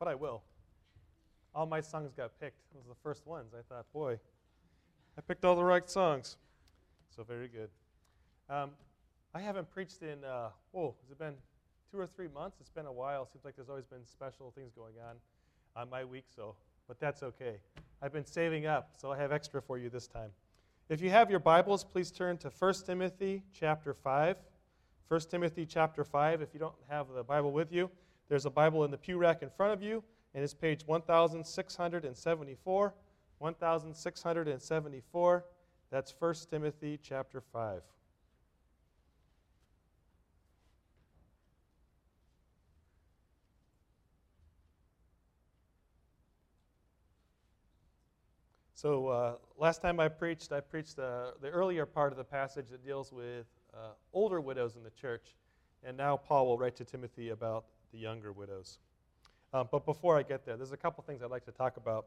but I will. All my songs got picked. Those were the first ones. I thought, boy, I picked all the right songs. So very good. I haven't preached in, has it been 2 or 3 months? It's been a while. Seems like there's always been special things going on my week, but that's okay. I've been saving up, so I have extra for you this time. If you have your Bibles, please turn to 1 Timothy chapter 5. 1 Timothy chapter 5. If you don't have the Bible with you, there's a Bible in the pew rack in front of you, and it's page 1674. 1674. That's 1 Timothy chapter 5. So last time I preached the earlier part of the passage that deals with older widows in the church, and now Paul will write to Timothy about the younger widows. But before I get there, there's a couple things I'd like to talk about.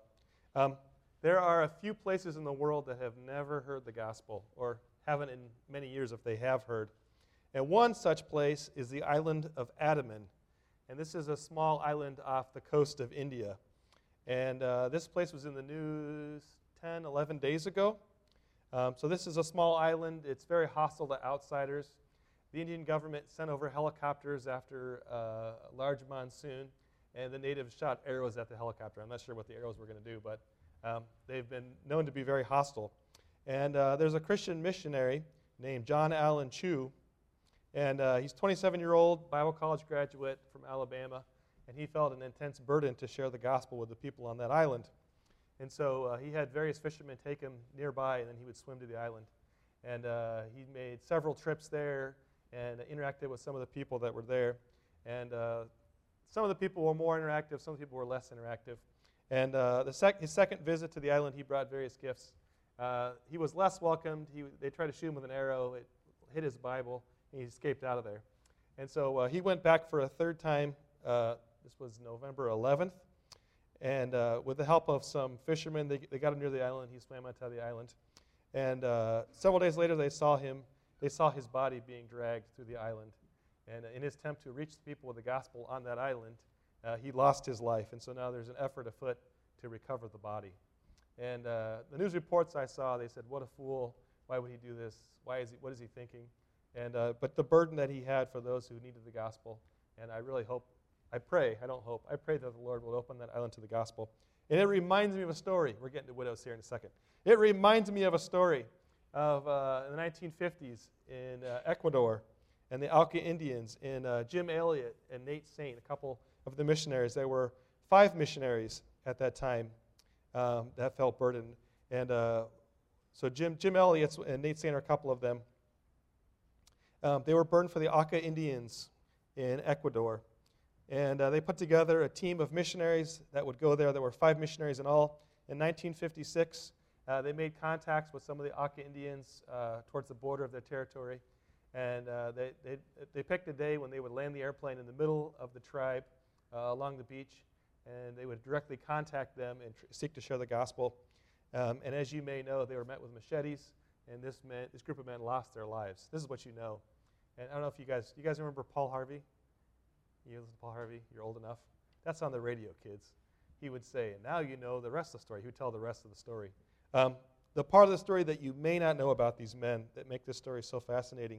There are a few places in the world that have never heard the gospel, or haven't in many years if they have heard. And one such place is the island of Andaman. And this is a small island off the coast of India. And this place was in the news 10, 11 days ago. So this is a small island. It's very hostile to outsiders. The Indian government sent over helicopters after a large monsoon, and the natives shot arrows at the helicopter. I'm not sure what the arrows were going to do, but they've been known to be very hostile. And there's a Christian missionary named John Allen Chu, and he's a 27-year-old Bible college graduate from Alabama, and he felt an intense burden to share the gospel with the people on that island. And so he had various fishermen take him nearby, and then he would swim to the island. And he made several trips there and interacted with some of the people that were there. And some of the people were more interactive, some of the people were less interactive. And his second visit to the island, he brought various gifts. He was less welcomed. They tried to shoot him with an arrow. It hit his Bible, and he escaped out of there. And so he went back for a third time. This was November 11th. And with the help of some fishermen, they got him near the island. He swam onto the island. And several days later, they saw his body being dragged through the island. And in his attempt to reach the people with the gospel on that island, he lost his life. And so now there's an effort afoot to recover the body. And the news reports I saw, they said, what a fool. Why would he do this? What is he thinking? And but the burden that he had for those who needed the gospel, and I pray that the Lord will open that island to the gospel. And it reminds me of a story. We're getting to widows here in a second. It reminds me of a story of the 1950s in Ecuador and the Auca Indians, and Jim Elliot and Nate Saint, a couple of the missionaries. There were 5 missionaries at that time that felt burdened. And so Jim Elliot and Nate Saint are a couple of them. They were burdened for the Auca Indians in Ecuador. And they put together a team of missionaries that would go there. There were 5 missionaries in all. In 1956, they made contacts with some of the Auca Indians towards the border of their territory. And they picked a day when they would land the airplane in the middle of the tribe along the beach, and they would directly contact them and seek to share the gospel. And as you may know, they were met with machetes, and this group of men lost their lives. This is what you know. And I don't know if you guys remember Paul Harvey? You listen to Paul Harvey? You're old enough? That's on the radio, kids. He would say, and now you know the rest of the story. He would tell the rest of the story. The part of the story that you may not know about these men that make this story so fascinating.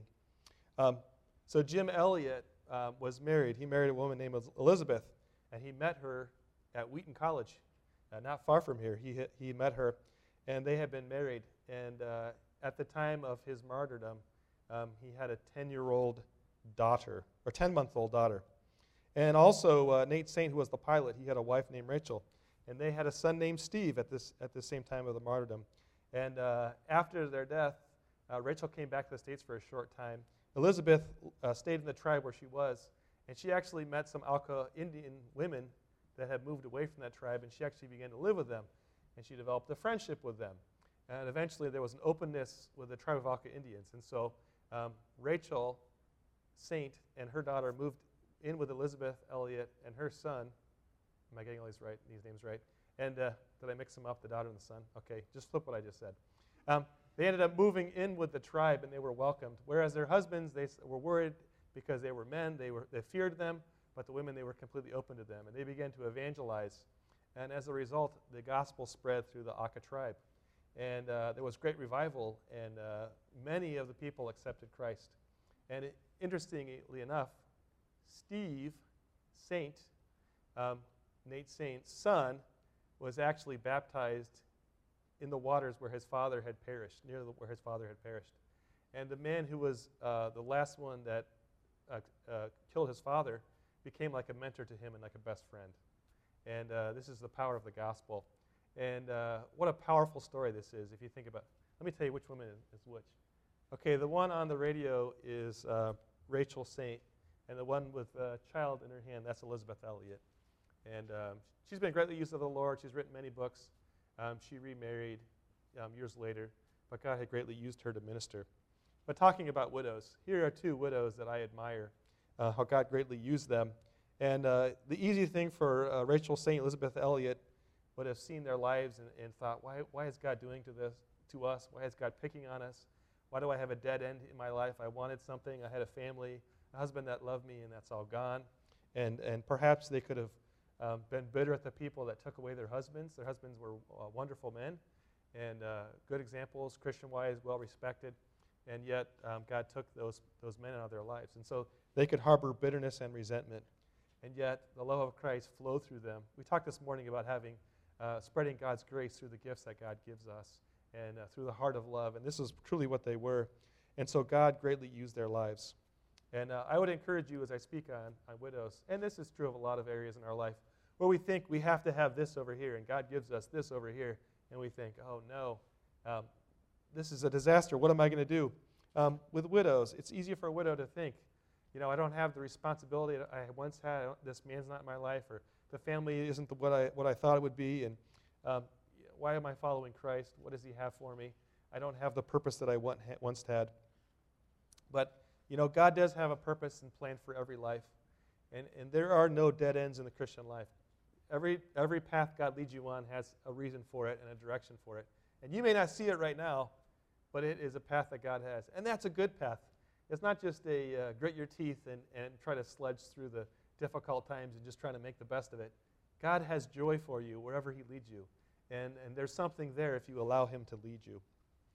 So Jim Elliot was married. He married a woman named Elizabeth, and he met her at Wheaton College, not far from here. He met her, and they had been married. And at the time of his martyrdom, he had a 10-year-old daughter, or 10-month-old daughter. And also Nate Saint, who was the pilot, he had a wife named Rachel. And they had a son named Steve at the same time of the martyrdom. And after their death, Rachel came back to the States for a short time. Elizabeth stayed in the tribe where she was, and she actually met some Auca Indian women that had moved away from that tribe, and she actually began to live with them, and she developed a friendship with them. And eventually there was an openness with the tribe of Auca Indians. And so Rachel Saint and her daughter moved in with Elizabeth Elliot and her son. Am I getting all these names right? And did I mix them up, the daughter and the son? Okay, just flip what I just said. They ended up moving in with the tribe, and they were welcomed. Whereas their husbands, they were worried because they were men. They feared them, but the women, they were completely open to them, and they began to evangelize. And as a result, the gospel spread through the Aka tribe. And there was great revival, and many of the people accepted Christ. And interestingly enough, Steve Saint, Nate Saint's son, was actually baptized in the waters where his father had perished, where his father had perished. And the man who was the last one that killed his father became like a mentor to him and like a best friend. And this is the power of the gospel. And what a powerful story this is if you think about it. Let me tell you which woman is which. Okay, the one on the radio is Rachel Saint, and the one with a child in her hand, that's Elizabeth Elliot. And she's been greatly used of the Lord. She's written many books. She remarried years later, but God had greatly used her to minister. But talking about widows, here are two widows that I admire, how God greatly used them. And the easy thing for Rachel Saint, Elizabeth Elliot, would have seen their lives and thought, why is God doing to us? Why is God picking on us? Why do I have a dead end in my life? I wanted something. I had a family, a husband that loved me, and that's all gone. And perhaps they could have been bitter at the people that took away their husbands. Their husbands were wonderful men and good examples, Christian-wise, well-respected. And yet God took those men out of their lives. And so they could harbor bitterness and resentment. And yet the love of Christ flowed through them. We talked this morning about spreading God's grace through the gifts that God gives us and through the heart of love. And this is truly what they were. And so God greatly used their lives. And I would encourage you as I speak on widows, and this is true of a lot of areas in our life, where we think we have to have this over here, and God gives us this over here, and we think, oh no, this is a disaster. What am I going to do? With widows, it's easy for a widow to think, I don't have the responsibility that I once had. This man's not in my life, or the family isn't what I thought it would be, and why am I following Christ? What does he have for me? I don't have the purpose that I once had. But, God does have a purpose and plan for every life, and there are no dead ends in the Christian life. Every path God leads you on has a reason for it and a direction for it. And you may not see it right now, but it is a path that God has. And that's a good path. It's not just a grit your teeth and try to sledge through the difficult times and just trying to make the best of it. God has joy for you wherever he leads you. And there's something there if you allow him to lead you.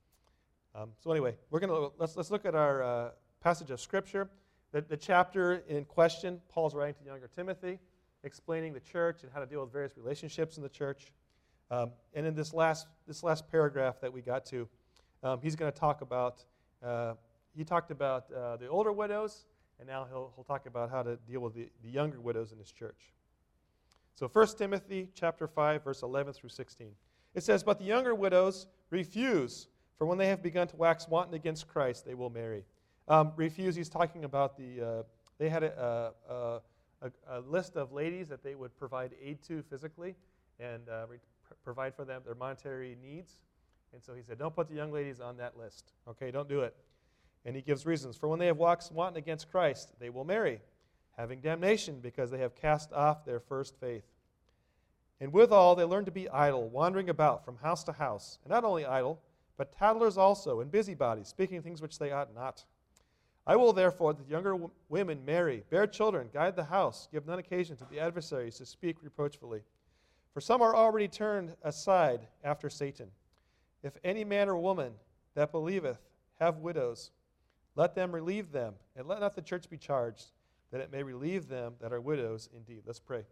So anyway, let's look at our passage of Scripture. The chapter in question, Paul's writing to younger Timothy, explaining the church and how to deal with various relationships in the church. And in this last paragraph that we got to, he's going to talk about, he talked about the older widows, and now he'll talk about how to deal with the younger widows in his church. So 1 Timothy chapter 5, verse 11 through 16. It says, "But the younger widows refuse, for when they have begun to wax wanton against Christ, they will marry." Refuse, he's talking about they had a list of ladies that they would provide aid to physically and provide for them their monetary needs. And so he said, don't put the young ladies on that list. Okay, don't do it. And he gives reasons. For when they have waxed wanton against Christ, they will marry, having damnation because they have cast off their first faith. And withal they learn to be idle, wandering about from house to house. And not only idle, but tattlers also, and busybodies, speaking things which they ought not. I will therefore that younger women marry, bear children, guide the house, give none occasion to the adversaries to speak reproachfully. For some are already turned aside after Satan. If any man or woman that believeth have widows, let them relieve them, and let not the church be charged, that it may relieve them that are widows indeed. Let's pray.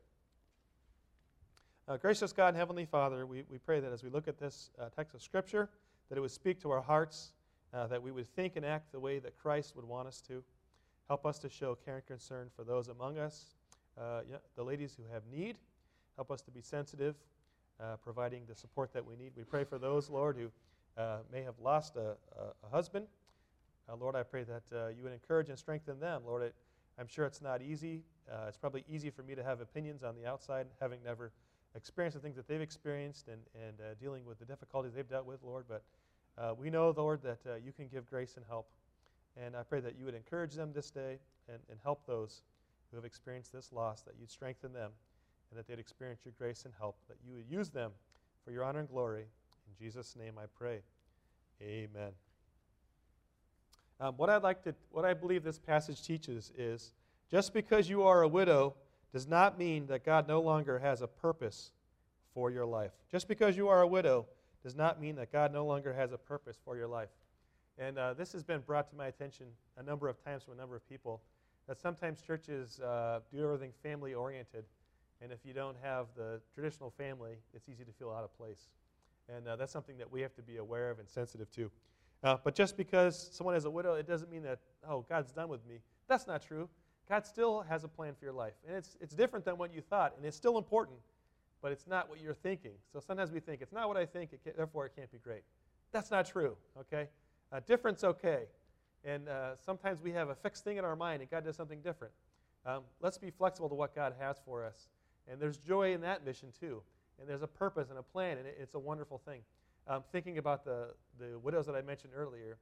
Gracious God and Heavenly Father, we pray that as we look at this text of Scripture, that it would speak to our hearts, that we would think and act the way that Christ would want us to. Help us to show care and concern for those among us, the ladies who have need. Help us to be sensitive, providing the support that we need. We pray for those, Lord, who may have lost a husband. Lord, I pray that you would encourage and strengthen them. Lord, I'm sure it's not easy. It's probably easy for me to have opinions on the outside, having never experienced the things that they've experienced and dealing with the difficulties they've dealt with, Lord. But we know, Lord, that you can give grace and help. And I pray that you would encourage them this day and help those who have experienced this loss, that you'd strengthen them and that they'd experience your grace and help, that you would use them for your honor and glory. In Jesus' name I pray. Amen. What I believe this passage teaches is Just because you are a widow does not mean that God no longer has a purpose for your life. Just because you are a widow does not mean that God no longer has a purpose for your life. And this has been brought to my attention a number of times from a number of people, that sometimes churches do everything family-oriented, and if you don't have the traditional family, it's easy to feel out of place. And that's something that we have to be aware of and sensitive to. But just because someone is a widow, it doesn't mean that, oh, God's done with me. That's not true. God still has a plan for your life. And it's different than what you thought, and it's still important, but it's not what you're thinking. So sometimes we think, it's not what I think, therefore it can't be great. That's not true, okay? Different's okay. And sometimes we have a fixed thing in our mind, and God does something different. Let's be flexible to what God has for us. And there's joy in that mission, too. And there's a purpose and a plan, and it's a wonderful thing. Thinking about the widows that I mentioned earlier,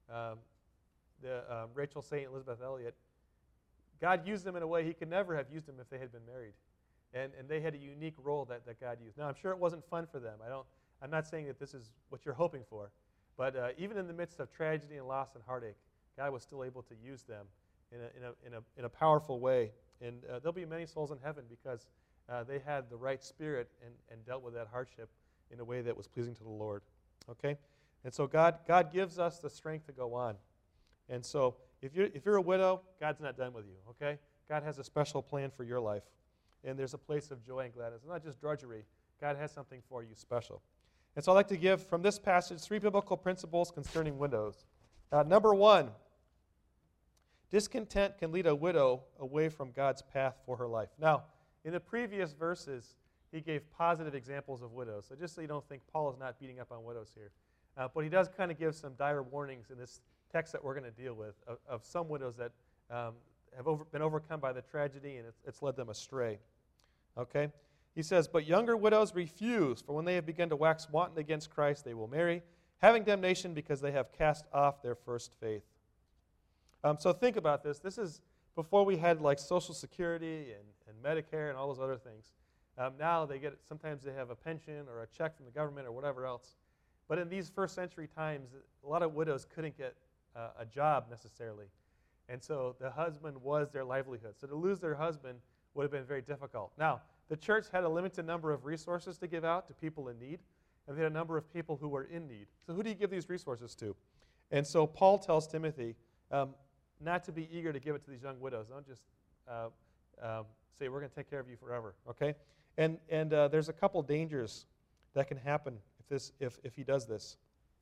Rachel Saint, Elizabeth Elliot, God used them in a way He could never have used them if they had been married. And they had a unique role that God used. Now, I'm sure it wasn't fun for them. I'm not saying that this is what you're hoping for. But even in the midst of tragedy and loss and heartache, God was still able to use them in a powerful way. And there'll be many souls in heaven because they had the right spirit and dealt with that hardship in a way that was pleasing to the Lord. Okay? And so God gives us the strength to go on. And so if you're a widow, God's not done with you. Okay? God has a special plan for your life. And there's a place of joy and gladness. It's not just drudgery. God has something for you special. And so I'd like to give from this passage 3 biblical principles concerning widows. Number 1, discontent can lead a widow away from God's path for her life. Now, in the previous verses, he gave positive examples of widows. So just so you don't think Paul is not beating up on widows here. But he does kind of give some dire warnings in this text that we're going to deal with of some widows that have been overcome by the tragedy and it's led them astray. Okay? He says, but younger widows refuse, for when they have begun to wax wanton against Christ, they will marry, having damnation because they have cast off their first faith. So think about this. This is before we had like Social Security and Medicare and all those other things. Now sometimes they have a pension or a check from the government or whatever else. But in these first century times, a lot of widows couldn't get a job necessarily. And so the husband was their livelihood. So to lose their husband would have been very difficult. Now, the church had a limited number of resources to give out to people in need, and they had a number of people who were in need. So who do you give these resources to? And so Paul tells Timothy not to be eager to give it to these young widows. Don't just say, we're going to take care of you forever, okay? And there's a couple dangers that can happen if he does this.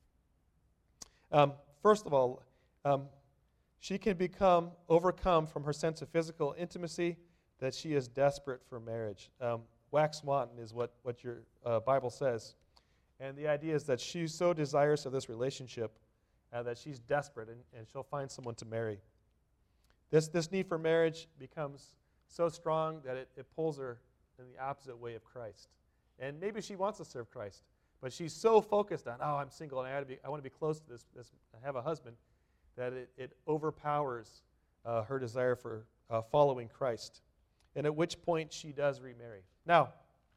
First of all, she can become overcome from her sense of physical intimacy that she is desperate for marriage. Wax wanton is what your Bible says. And the idea is that she's so desirous of this relationship that she's desperate and she'll find someone to marry. This need for marriage becomes so strong that it pulls her in the opposite way of Christ. And maybe she wants to serve Christ, but she's so focused on, I'm single and I want to be close to this and have a husband, that it overpowers her desire for following Christ. And at which point she does remarry. Now,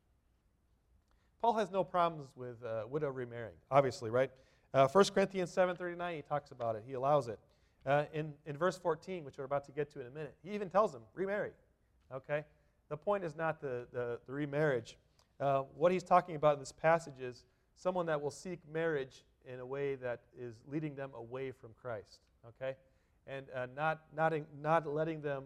Paul has no problems with widow remarrying, obviously, right? 1 Corinthians 7:39, he talks about it. He allows it. In verse 14, which we're about to get to in a minute, he even tells them, remarry. Okay? The point is not the remarriage. What he's talking about in this passage is someone that will seek marriage in a way that is leading them away from Christ. Okay? And not letting them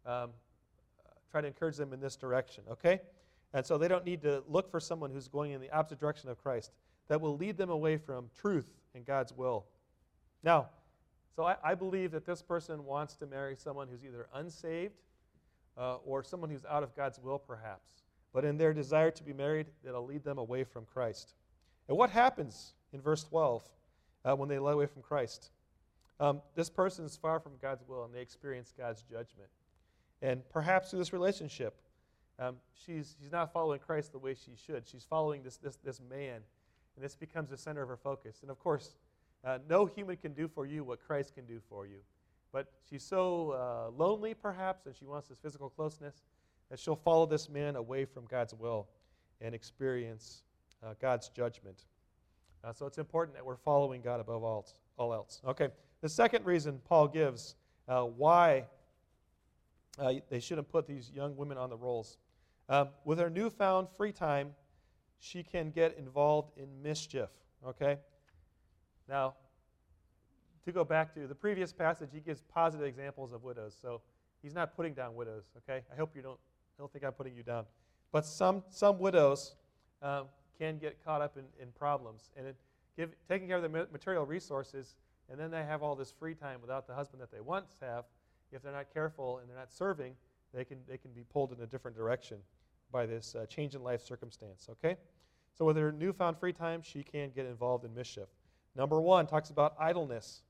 try to encourage them in this direction. Okay? And so they don't need to look for someone who's going in the opposite direction of Christ that will lead them away from truth and God's will. Now, so I believe that this person wants to marry someone who's either unsaved or someone who's out of God's will, perhaps. But in their desire to be married, it'll lead them away from Christ. And what happens in verse 12 when they lie away from Christ? This person is far from God's will, and they experience God's judgment. And perhaps through this relationship, she's not following Christ the way she should. She's following this man, and this becomes the center of her focus. And of course, no human can do for you what Christ can do for you. But she's so lonely, perhaps, and she wants this physical closeness, that she'll follow this man away from God's will and experience God's judgment. So it's important that we're following God above all else. Okay, the second reason Paul gives why They shouldn't put these young women on the rolls. With her newfound free time, she can get involved in mischief. Okay? Now, to go back to the previous passage, he gives positive examples of widows. So he's not putting down widows. Okay? I hope you don't think I'm putting you down. But some widows can get caught up in problems. And taking care of their material resources, and then they have all this free time without the husband that they once have. If they're not careful and they're not serving, they can be pulled in a different direction by this change in life circumstance. Okay? So with her newfound free time, she can get involved in mischief. Number 1 talks about idleness.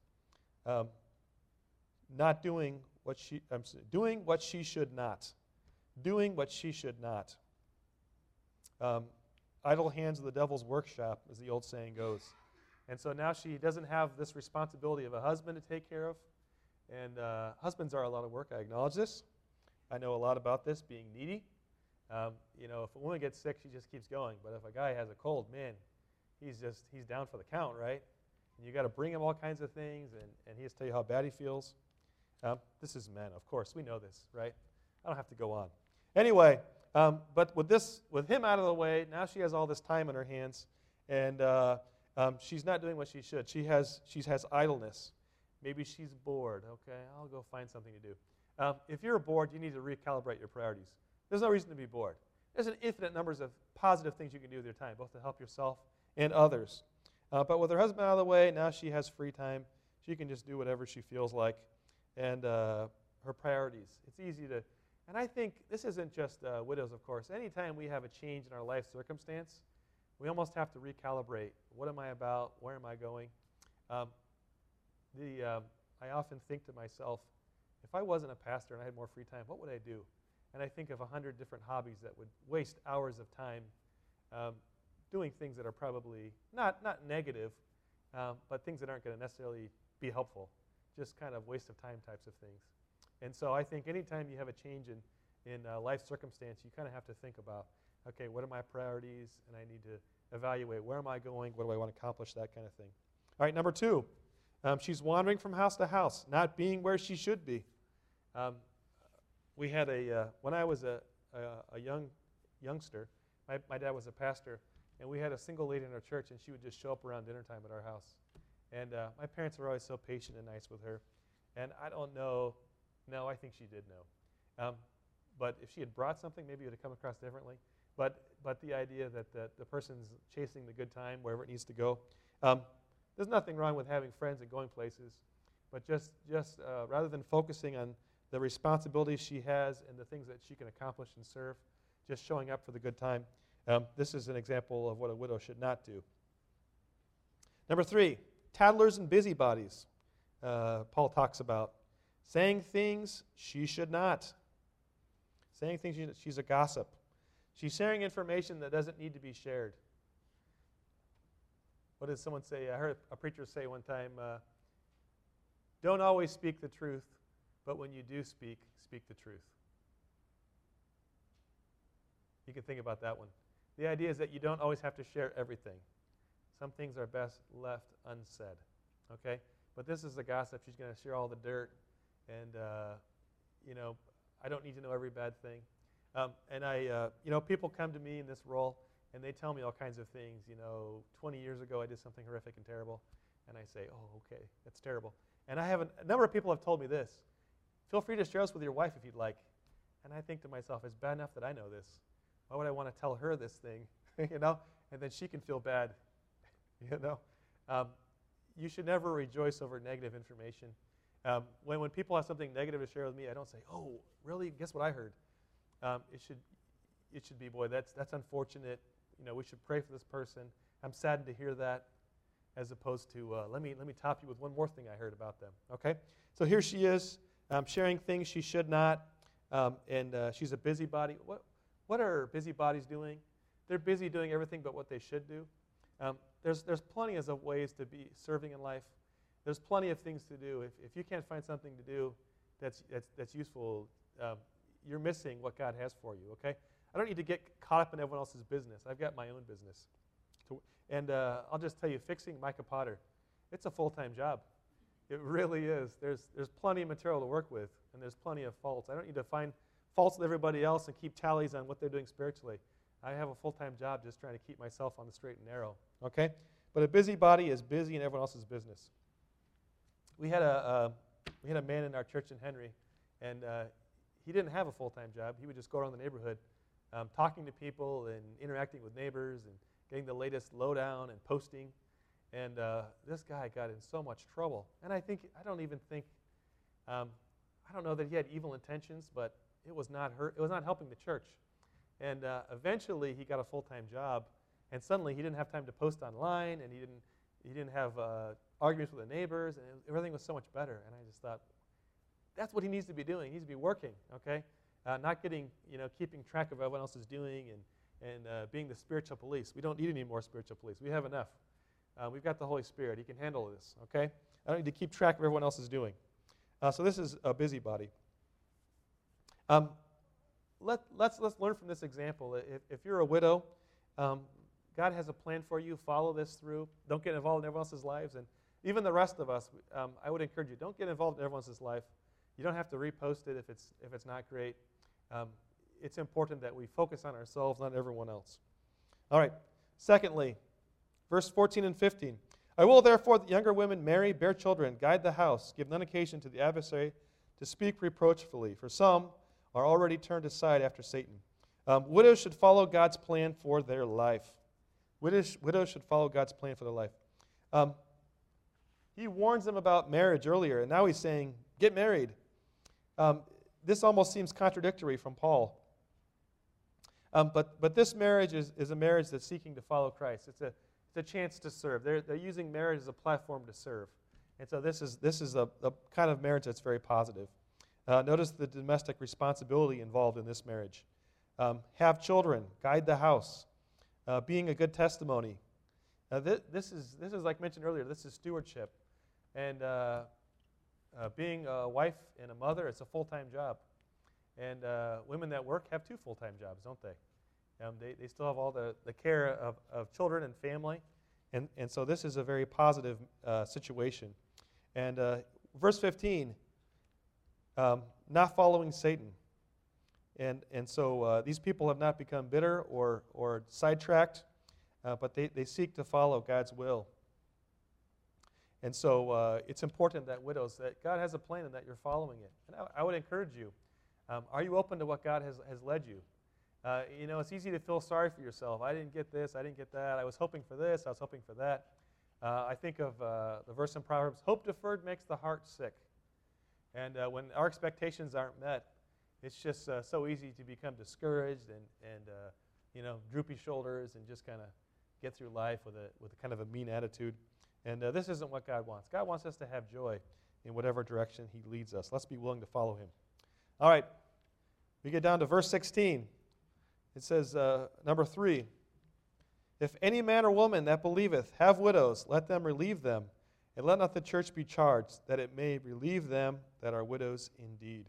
Not doing what doing what she should not. Doing what she should not. Idle hands are the devil's workshop, as the old saying goes. And so now she doesn't have this responsibility of a husband to take care of. And husbands are a lot of work. I acknowledge this. I know a lot about this, being needy. If a woman gets sick, she just keeps going. But if a guy has a cold, man, he's down for the count, right? And you got to bring him all kinds of things, and he has to tell you how bad he feels. This is men, of course. We know this, right? I don't have to go on. Anyway, but with him out of the way, now she has all this time in her hands, and she's not doing what she should. She has idleness. Maybe she's bored. Okay, I'll go find something to do. If you're bored, you need to recalibrate your priorities. There's no reason to be bored. There's an infinite numbers of positive things you can do with your time, both to help yourself and others. But with her husband out of the way, now she has free time. She can just do whatever she feels like. And her priorities. It's easy to, and I think this isn't just widows, of course. Anytime we have a change in our life circumstance, we almost have to recalibrate. What am I about? Where am I going? I often think to myself, if I wasn't a pastor and I had more free time, what would I do? And I think of 100 different hobbies that would waste hours of time doing things that are probably not negative, but things that aren't going to necessarily be helpful. Just kind of waste of time types of things. And so I think anytime you have a change in life circumstance, you kind of have to think about, okay, what are my priorities? And I need to evaluate, where am I going? What do I want to accomplish? That kind of thing. All right, number 2, she's wandering from house to house, not being where she should be. We had when I was a youngster, my dad was a pastor, and we had a single lady in our church, and she would just show up around dinner time at our house. And my parents were always so patient and nice with her. And I don't know. No, I think she did know. But if she had brought something, maybe it would have come across differently. But the idea that the person's chasing the good time wherever it needs to go. There's nothing wrong with having friends and going places. But just rather than focusing on the responsibilities she has and the things that she can accomplish and serve, just showing up for the good time, this is an example of what a widow should not do. Number 3. Tattlers and busybodies, Paul talks about. Saying things she should not. Saying things she's a gossip. She's sharing information that doesn't need to be shared. What did someone say? I heard a preacher say one time, don't always speak the truth, but when you do speak the truth. You can think about that one. The idea is that you don't always have to share everything. Some things are best left unsaid, okay? But this is the gossip. She's going to share all the dirt, and, I don't need to know every bad thing. And people come to me in this role, and they tell me all kinds of things. 20 years ago I did something horrific and terrible, and I say, oh, okay, that's terrible. And I have a number of people have told me this. Feel free to share this with your wife if you'd like. And I think to myself, it's bad enough that I know this. Why would I want to tell her this thing, And then she can feel bad. You should never rejoice over negative information. When people have something negative to share with me, I don't say, "Oh, really? Guess what I heard?" It should be, "Boy, that's unfortunate. We should pray for this person. I'm saddened to hear that," as opposed to, "Let me top you with one more thing I heard about them." Okay, so here she is sharing things she should not, and she's a busybody. What are busybodies doing? They're busy doing everything but what they should do. There's plenty of ways to be serving in life. There's plenty of things to do. If you can't find something to do that's useful, you're missing what God has for you, okay? I don't need to get caught up in everyone else's business. I've got my own business. And I'll just tell you, fixing Micah Potter, it's a full-time job. It really is. There's plenty of material to work with. and there's plenty of faults. I don't need to find faults with everybody else and keep tallies on what they're doing spiritually. I have a full-time job just trying to keep myself on the straight and narrow, okay? But a busybody is busy in everyone else's business. We had a man in our church in Henry, and he didn't have a full-time job. He would just go around the neighborhood talking to people and interacting with neighbors and getting the latest lowdown and posting. And this guy got in so much trouble. And I don't know that he had evil intentions, but it was not helping the church. And eventually he got a full-time job, and suddenly he didn't have time to post online, and he didn't have arguments with the neighbors, and everything was so much better. And I just thought, that's what he needs to be doing. He needs to be working, okay? Not keeping track of what everyone else is doing and being the spiritual police. We don't need any more spiritual police. We have enough. We've got the Holy Spirit. He can handle this, okay? I don't need to keep track of what everyone else is doing. So this is a busybody. Let's learn from this example. If you're a widow, God has a plan for you. Follow this through. Don't get involved in everyone else's lives. And even the rest of us, I would encourage you, don't get involved in everyone else's life. You don't have to repost it if it's not great. It's important that we focus on ourselves, not everyone else. All right. Secondly, verse 14 and 15. I will therefore that younger women marry, bear children, guide the house, give none occasion to the adversary to speak reproachfully, for some are already turned aside after Satan. Widows should follow God's plan for their life. Widows should follow God's plan for their life. He warns them about marriage earlier, and now he's saying, get married. This almost seems contradictory from Paul. But this marriage is a marriage that's seeking to follow Christ. It's a chance to serve. They're using marriage as a platform to serve. And so this is a kind of marriage that's very positive. Notice the domestic responsibility involved in this marriage. Have children, guide the house, being a good testimony. This is like mentioned earlier, this is stewardship. And being a wife and a mother, it's a full-time job. And women that work have 2 full-time jobs, don't they? They still have all the care of children and family. And so this is a very positive situation. And verse 15, not following Satan. And so these people have not become bitter or sidetracked, but they seek to follow God's will. And so it's important that widows, that God has a plan and that you're following it. And I would encourage you, are you open to what God has led you? It's easy to feel sorry for yourself. I didn't get this, I didn't get that. I was hoping for this, I was hoping for that. I think of the verse in Proverbs, hope deferred makes the heart sick. And when our expectations aren't met, it's just so easy to become discouraged and droopy shoulders and just kind of get through life with a kind of a mean attitude. And this isn't what God wants. God wants us to have joy in whatever direction he leads us. Let's be willing to follow him. All right. We get down to verse 16. It says, number 3, if any man or woman that believeth have widows, let them relieve them, and let not the church be charged, that it may relieve them that are widows indeed.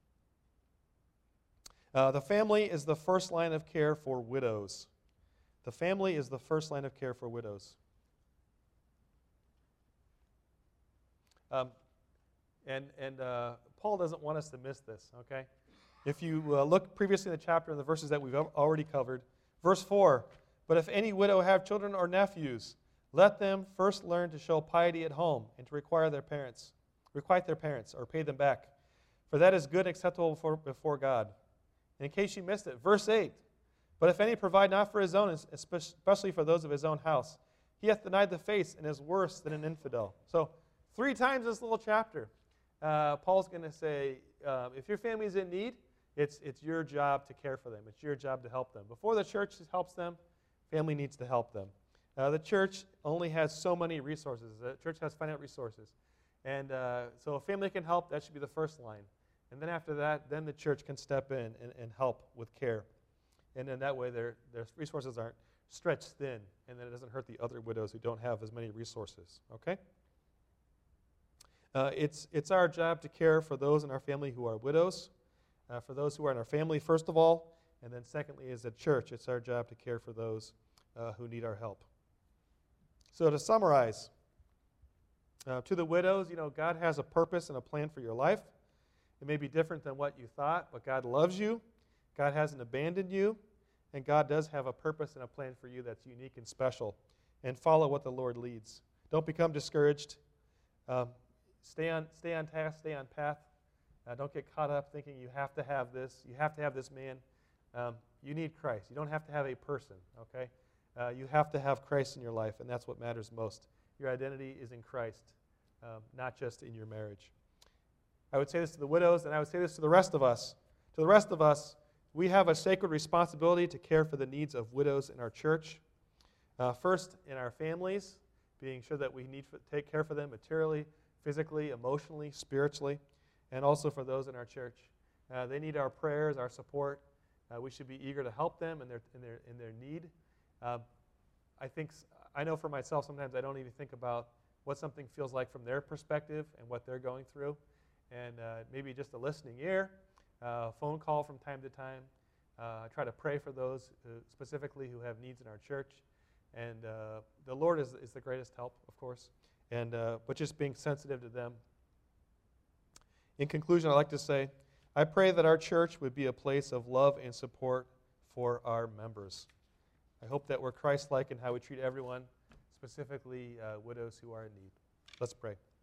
The family is the first line of care for widows. The family is the first line of care for widows. Paul doesn't want us to miss this, okay? If you look previously in the chapter in the verses that we've already covered, verse 4, but if any widow have children or nephews, let them first learn to show piety at home and to requite their parents or pay them back. For that is good and acceptable before God. In case you missed it, verse 8, but if any provide not for his own, especially for those of his own house, he hath denied the faith and is worse than an infidel. So 3 times this little chapter, Paul's going to say, if your family is in need, it's your job to care for them. It's your job to help them. Before the church helps them, family needs to help them. The church only has so many resources. The church has finite resources. And so if family can help, that should be the first line. And then after that, then the church can step in and help with care. And then that way their resources aren't stretched thin, and then it doesn't hurt the other widows who don't have as many resources. Okay? It's our job to care for those in our family who are widows, for those who are in our family, first of all, and then secondly, as a church, it's our job to care for those who need our help. So to summarize, to the widows, God has a purpose and a plan for your life, It may be different than what you thought, but God loves you. God hasn't abandoned you. And God does have a purpose and a plan for you that's unique and special. And follow what the Lord leads. Don't become discouraged. Stay on task, stay on path. Don't get caught up thinking you have to have this. You have to have this man. You need Christ. You don't have to have a person, okay? You have to have Christ in your life, and that's what matters most. Your identity is in Christ, not just in your marriage. I would say this to the widows, and I would say this to the rest of us. To the rest of us, we have a sacred responsibility to care for the needs of widows in our church. First, in our families, being sure that we need to take care for them materially, physically, emotionally, spiritually, and also for those in our church. They need our prayers, our support. We should be eager to help them in their need. I know for myself sometimes I don't even think about what something feels like from their perspective and what they're going through. And maybe just a listening ear, phone call from time to time. I try to pray for those specifically who have needs in our church. And the Lord is the greatest help, of course, but just being sensitive to them. In conclusion, I'd like to say, I pray that our church would be a place of love and support for our members. I hope that we're Christ-like in how we treat everyone, specifically widows who are in need. Let's pray.